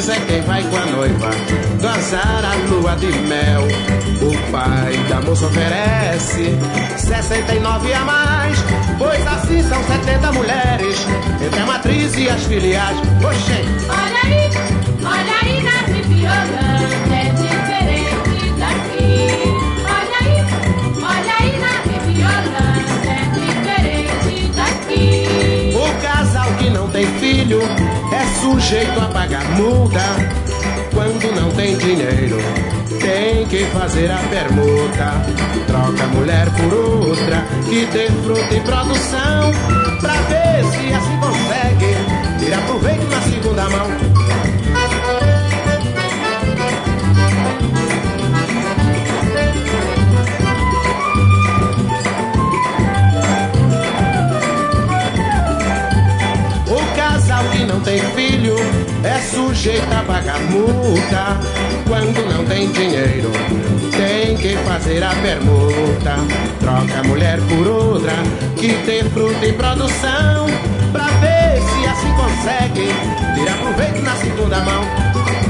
Deus é quem vai com a noiva gozar a lua de mel. O pai da moça oferece 69 a mais, pois assim são 70 mulheres entre a matriz e as filiais. Oxê! Olha aí na Violanda, é diferente daqui. Olha aí na Violanda, é diferente daqui. O casal que não tem filho é sujeito a pagar multa. Quando não tem dinheiro, tem que fazer a permuta. Troca a mulher por outra que tem fruta em produção, pra ver se assim consegue tirar proveito na segunda mão. Que não tem filho é sujeito a pagar multa. Quando não tem dinheiro, tem que fazer a permuta. Troca a mulher por outra que tem fruta em produção, pra ver se assim consegue tirar proveito na segunda mão.